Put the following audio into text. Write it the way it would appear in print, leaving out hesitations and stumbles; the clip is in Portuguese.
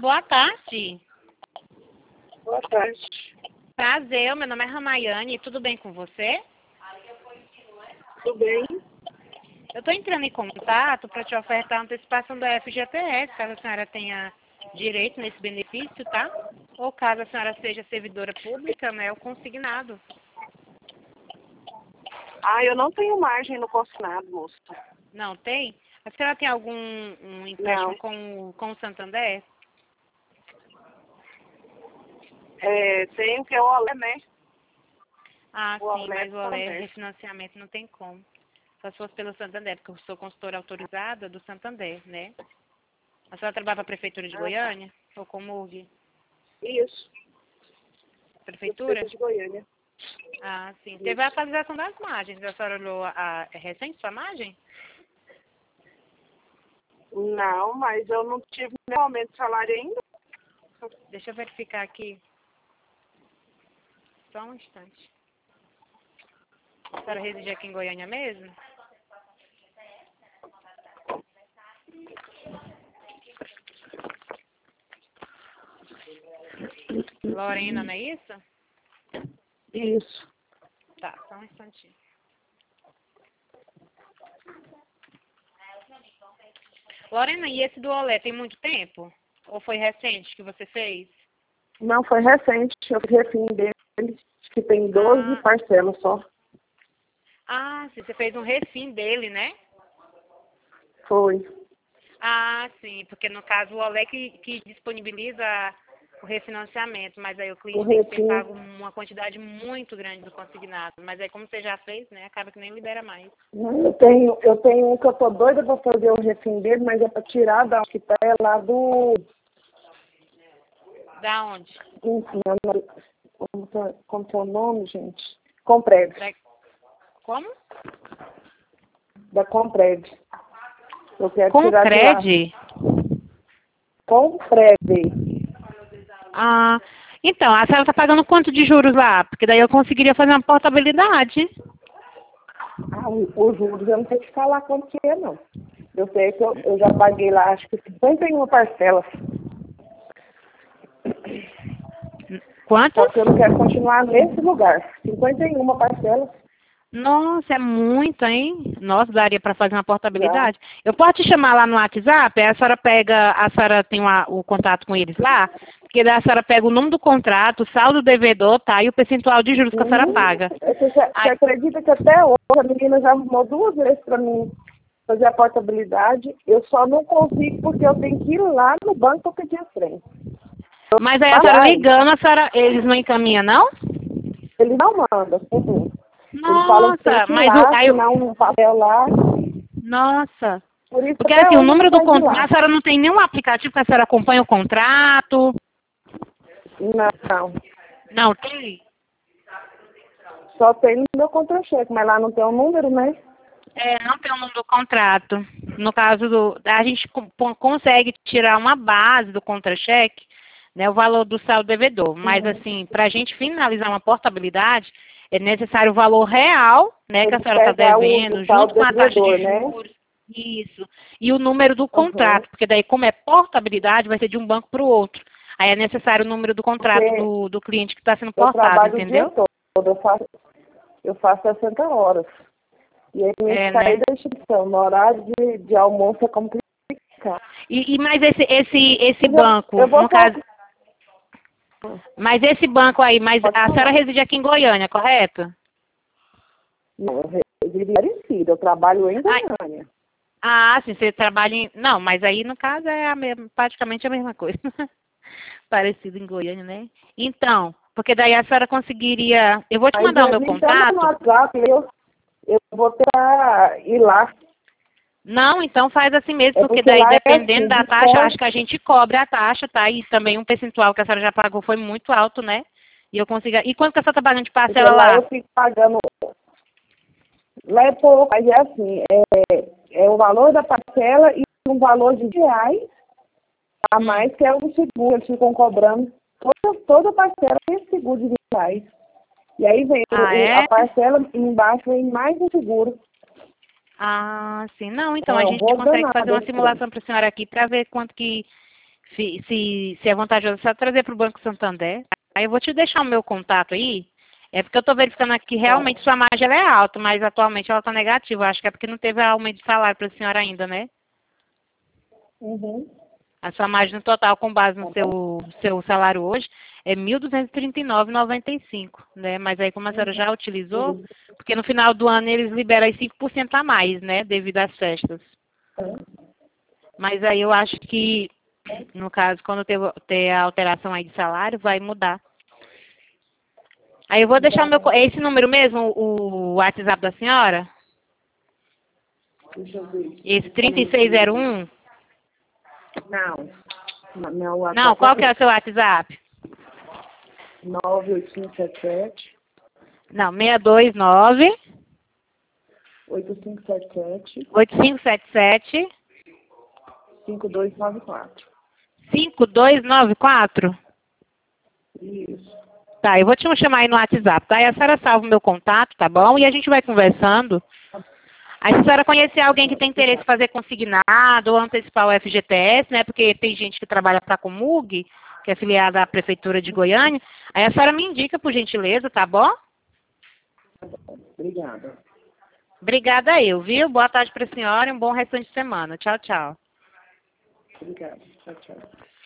boa tarde. Boa tarde. Prazer, meu nome é Ramayane, tudo bem com você? Tudo bem? Eu estou entrando em contato para te ofertar a antecipação do FGTS, caso a senhora tenha direito nesse benefício, tá? Ou caso a senhora seja servidora pública, né, ou consignado. Eu não tenho margem no consignado, moço. Não tem? A senhora tem algum empréstimo com o Santander? Tenho que é o Olé, né? Ah, O sim, Olé mas o Olé Santander. refinanciamento não tem como. Só se fosse pelo Santander, porque eu sou consultora autorizada do Santander, né? A senhora trabalha para a Prefeitura de Goiânia? Ou com MUG? Isso. Prefeitura? Prefeitura de Goiânia. Ah, sim. Teve a atualização das margens. A senhora olhou é recente sua margem? Não, mas eu não tive nenhum aumento de salário ainda. Deixa eu verificar aqui. Só um instante. A senhora reside aqui em Goiânia mesmo? Lorena, não é isso? Isso. Tá, só um instantinho. Lorena, e esse do Olé tem muito tempo? Ou foi recente que você fez? Não, foi recente. Eu fiz refim dele, que tem 12 parcelas só. Ah, sim, você fez um refim dele, né? Foi. Ah, sim, porque no caso o Olé que disponibiliza o refinanciamento, mas aí o cliente tem que ter pago uma quantidade muito grande do consignado. Mas aí como você já fez, né, acaba que nem libera mais. Eu tenho um que eu tô doida pra fazer o refim dele, mas é pra tirar da que tá lá do... Da onde? Como que é o nome, gente? Compred. Como? Da Compred. Eu quero tirar de lá. Compred. Ah, então, a senhora está pagando quanto de juros lá? Porque daí eu conseguiria fazer uma portabilidade. Os juros eu não sei te falar quanto que é, não. Eu sei que eu já paguei lá, acho que 51 parcelas. Quanto? Só que eu não quero continuar nesse lugar. 51 parcelas. Nossa, é muito, hein? Nossa, daria para fazer uma portabilidade. Eu posso te chamar lá no WhatsApp? Aí a senhora tem o contato com eles lá? Porque daí a senhora pega o número do contrato, o saldo do devedor, tá? E o percentual de juros que a senhora paga. Você acredita que até hoje a menina já arrumou 2 vezes para mim fazer a portabilidade? Eu só não consigo porque eu tenho que ir lá no banco para pedir o trem. Mas aí a senhora ligando, eles não encaminham, não? Eles não mandam. Eles falam que tem Nossa, que ir mas lá, assinar um papel lá. Nossa. Por isso Porque até assim, o hoje eu não número do saio de contrato, lá. a senhora não tem nenhum aplicativo que a senhora acompanha o contrato? Não. Não tem? Só tem no meu contra-cheque, mas lá não tem o número, né? Não tem o número do contrato. No caso a gente consegue tirar uma base do contra-cheque, né, o valor do saldo devedor. Mas assim, para a gente finalizar uma portabilidade, é necessário o valor real, né, que a senhora está devendo, junto com a taxa de juros. Né? Isso. E o número do contrato, porque daí, como é portabilidade, vai ser de um banco para o outro. Aí é necessário o número do contrato do cliente que está sendo portado, entendeu? Eu trabalho o dia todo, eu faço 60 horas. E aí me sair da instituição, no horário de almoço é complicado. Mas esse banco, no caso... Mas esse banco aí, a senhora reside aqui em Goiânia, correto? Não, eu resido em Aparecida, eu trabalho em Goiânia. Sim, você trabalha em... Não, mas aí no caso é praticamente a mesma coisa. Parecido em Goiânia, né? Então, porque daí a senhora conseguiria... Eu vou te mandar o meu contato. No WhatsApp, eu vou tentar ir lá. Não, então faz assim mesmo, porque daí dependendo da taxa, acho que a gente cobre a taxa, tá? E também um percentual que a senhora já pagou foi muito alto, né? E eu consigo... E quanto que a senhora tá pagando de parcela lá? Eu fico pagando... Lá é pouco, mas é assim, é o valor da parcela e um valor de R$10 a mais, que é o seguro. Eles ficam cobrando toda parcela tem seguro de R$20. E aí vem a parcela embaixo, vem mais um seguro. Sim. Não, então a gente consegue fazer uma simulação para a senhora aqui para ver quanto que se é vantajoso, é só trazer para o Banco Santander. Aí eu vou te deixar o meu contato aí. É porque eu estou verificando aqui que realmente sua margem ela é alta, mas atualmente ela está negativa. Acho que é porque não teve aumento de salário para a senhora ainda, né? Uhum. A sua margem no total, com base no seu salário hoje, é 1.239,95, né? Mas aí, como a senhora já utilizou, porque no final do ano eles liberam aí 5% a mais, né? Devido às festas. Mas aí eu acho que, no caso, quando ter a alteração aí de salário, vai mudar. Aí eu vou deixar o meu... É esse número mesmo, o WhatsApp da senhora? Deixa eu ver. Esse 3601? Não. Meu WhatsApp Não, qual que é o seu WhatsApp? 98577 Não, 629 8577 8577 5294. 5294? Isso. Tá, eu vou te chamar aí no WhatsApp, tá? E a senhora salva o meu contato, tá bom? E a gente vai conversando. Aí se a senhora conhecer alguém que tem interesse em fazer consignado ou antecipar o FGTS, né? Porque tem gente que trabalha para a Comug, que é afiliada à Prefeitura de Goiânia. Aí a senhora me indica, por gentileza, tá bom? Obrigada. Obrigada eu, viu? Boa tarde para a senhora e um bom restante de semana. Tchau, tchau. Obrigada. Tchau, tchau.